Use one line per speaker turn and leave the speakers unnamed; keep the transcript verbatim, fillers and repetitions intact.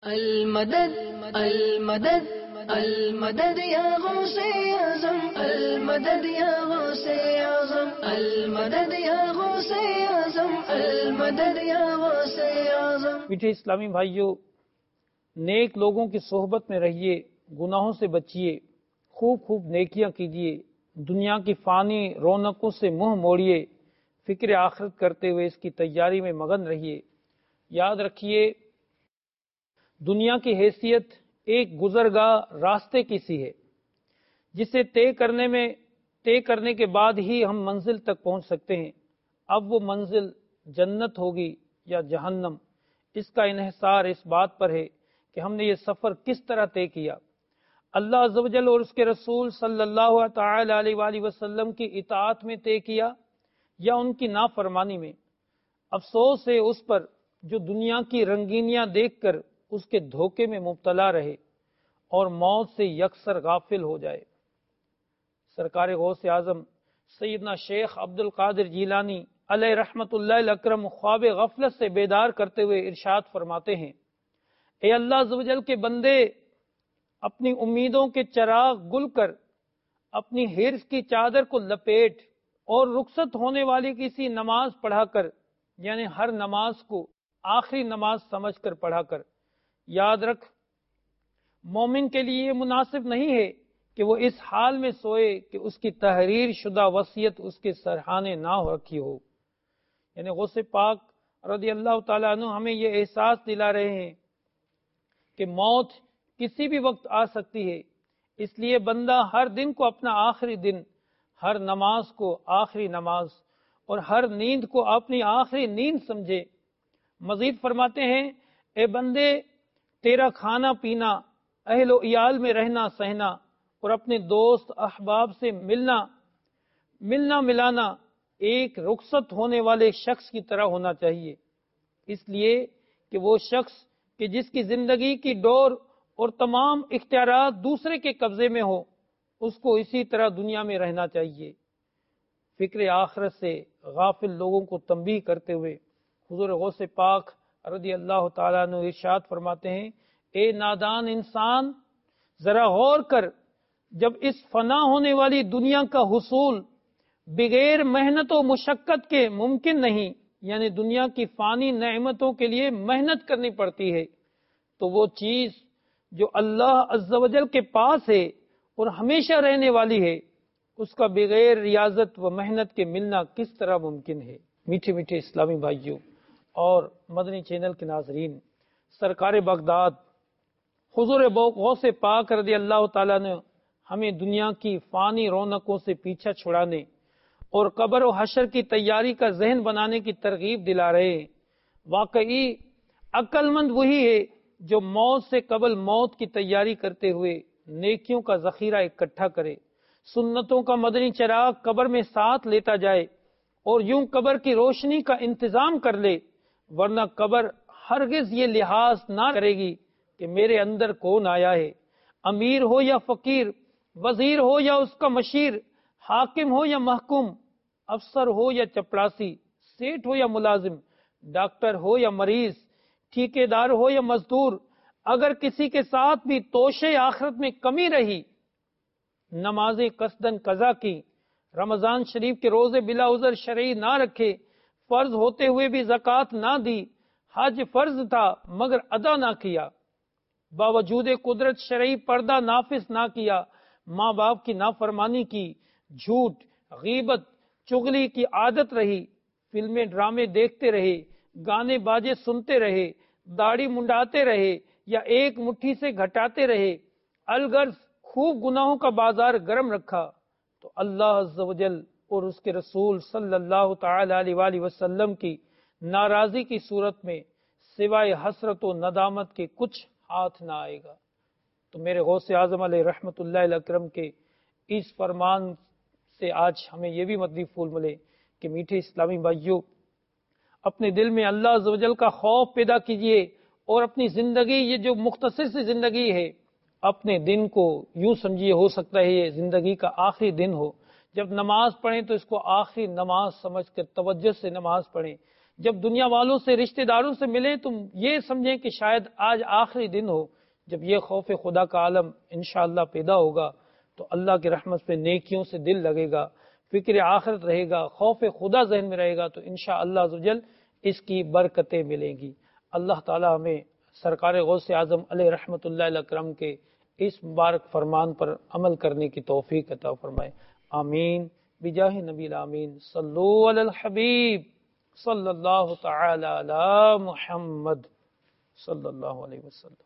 المدد المدد المدد یا غوث اعظم، المدد یا غوث اعظم، المدد یا غوث اعظم، المدد یا غوث اعظم۔
میٹھے اسلامی بھائیوں، نیک لوگوں کی صحبت میں رہیے، گناہوں سے بچیے، خوب خوب نیکیاں کیجیے، دنیا کی فانی رونقوں سے منہ موڑیے، فکر آخرت کرتے ہوئے اس کی تیاری میں مگن رہیے۔ یاد رکھیے، دنیا کی حیثیت ایک گزرگاہ راستے کی سی ہے، جسے طے کرنے میں طے کرنے کے بعد ہی ہم منزل تک پہنچ سکتے ہیں۔ اب وہ منزل جنت ہوگی یا جہنم، اس کا انحصار اس بات پر ہے کہ ہم نے یہ سفر کس طرح طے کیا، اللہ عز و جل اور اس کے رسول صلی اللہ تعالی علیہ وآلہ وسلم کی اطاعت میں طے کیا یا ان کی نافرمانی میں۔ افسوس ہے اس پر جو دنیا کی رنگینیاں دیکھ کر اس کے دھوکے میں مبتلا رہے اور موت سے یکسر غافل ہو جائے۔ سرکار غوث اعظم سیدنا شیخ عبد القادر جیلانی علیہ رحمت اللہ الاکرم خواب غفلت سے بیدار کرتے ہوئے ارشاد فرماتے ہیں، اے اللہ عز و جل کے بندے، اپنی امیدوں کے چراغ گل کر، اپنی حرص کی چادر کو لپیٹ اور رخصت ہونے والی کسی نماز پڑھا کر، یعنی ہر نماز کو آخری نماز سمجھ کر پڑھا کر۔ یاد رکھ، مومن کے لیے یہ مناسب نہیں ہے کہ وہ اس حال میں سوئے کہ اس کی تحریر شدہ وصیت اس کے سرحانے نہ ہو رکھی ہو۔ یعنی غوث پاک رضی اللہ تعالیٰ عنہ ہمیں یہ احساس دلا رہے ہیں کہ موت کسی بھی وقت آ سکتی ہے، اس لیے بندہ ہر دن کو اپنا آخری دن، ہر نماز کو آخری نماز اور ہر نیند کو اپنی آخری نیند سمجھے۔ مزید فرماتے ہیں، اے بندے، تیرا کھانا پینا، اہل و عیال میں رہنا سہنا اور اپنے دوست احباب سے ملنا ملنا ملانا ایک رخصت ہونے والے شخص کی طرح ہونا چاہیے، اس لیے کہ وہ شخص کہ جس کی زندگی کی ڈور اور تمام اختیارات دوسرے کے قبضے میں ہو، اس کو اسی طرح دنیا میں رہنا چاہیے۔ فکر آخرت سے غافل لوگوں کو تنبیہ کرتے ہوئے حضور غوث پاک رضی اللہ تعالیٰ عنہ ارشاد فرماتے ہیں، اے نادان انسان، ذرا غور کر، جب اس فنا ہونے والی دنیا کا حصول بغیر محنت و مشقت کے ممکن نہیں، یعنی دنیا کی فانی نعمتوں کے لیے محنت کرنی پڑتی ہے، تو وہ چیز جو اللہ عز و جل کے پاس ہے اور ہمیشہ رہنے والی ہے، اس کا بغیر ریاضت و محنت کے ملنا کس طرح ممکن ہے۔ میٹھے میٹھے اسلامی بھائیوں اور مدنی چینل کے ناظرین، سرکار بغداد حضور غوث پاک رضی اللہ تعالیٰ نے ہمیں دنیا کی فانی رونقوں سے پیچھا چھڑانے اور قبر و حشر کی تیاری کا ذہن بنانے کی ترغیب دلا رہے ہیں۔ واقعی عقل مند وہی ہے جو موت سے قبل موت کی تیاری کرتے ہوئے نیکیوں کا ذخیرہ اکٹھا کرے، سنتوں کا مدنی چراغ قبر میں ساتھ لیتا جائے اور یوں قبر کی روشنی کا انتظام کر لے، ورنہ قبر ہرگز یہ لحاظ نہ کرے گی کہ میرے اندر کون آیا ہے، امیر ہو یا فقیر، وزیر ہو یا اس کا مشیر، حاکم ہو یا محکوم، افسر ہو یا چپڑاسی، سیٹ ہو یا ملازم، ڈاکٹر ہو یا مریض، ٹھیکے دار ہو یا مزدور، اگر کسی کے ساتھ بھی توشے آخرت میں کمی رہی، نمازیں قصدن قضا کی، رمضان شریف کے روزے بلا عذر شرعی نہ رکھے، فرض ہوتے ہوئے بھی زکوٰۃ نہ دی، حج فرض تھا مگر ادا نہ کیا، باوجود قدرت شرعی پردہ نافذ نہ کیا، ماں باپ کی نافرمانی کی، جھوٹ، غیبت، چغلی کی عادت رہی، فلمیں ڈرامے دیکھتے رہے، گانے باجے سنتے رہے، داڑھی منڈاتے رہے یا ایک مٹھی سے گھٹاتے رہے، الغرض خوب گناہوں کا بازار گرم رکھا، تو اللہ عز و جل اور اس کے رسول صلی اللہ تعالی علیہ وآلہ وسلم کی ناراضی کی صورت میں سوائے حسرت و ندامت کے کچھ ہاتھ نہ آئے گا۔ تو میرے غوث اعظم علیہ رحمت اللہ الاکرم کے اس فرمان سے آج ہمیں یہ بھی مدنی پھول ملے کہ میٹھے اسلامی بھائیوں، اپنے دل میں اللہ عز و جل کا خوف پیدا کیجئے اور اپنی زندگی، یہ جو مختصر سی زندگی ہے، اپنے دن کو یوں سمجھیے، ہو سکتا ہے یہ زندگی کا آخری دن ہو، جب نماز پڑھیں تو اس کو آخری نماز سمجھ کر توجہ سے نماز پڑھیں، جب دنیا والوں سے، رشتہ داروں سے ملیں تو یہ سمجھیں کہ شاید آج آخری دن ہو جب یہ خوف خدا کا عالم انشاءاللہ پیدا ہوگا، تو اللہ کی رحمت سے نیکیوں سے دل لگے گا، فکر آخرت رہے گا، خوف خدا ذہن میں رہے گا، تو انشاءاللہ عزوجل اس کی برکتیں ملیں گی۔ اللہ تعالی ہمیں سرکار غوث اعظم علیہ رحمت اللہ علیہ کرم کے اس مبارک فرمان پر عمل کرنے کی توفیق عطا فرمائے، آمین بجاہ نبی الامین صلو علی الحبیب صلی اللہ تعالی علی محمد صلی اللہ علیہ وسلم۔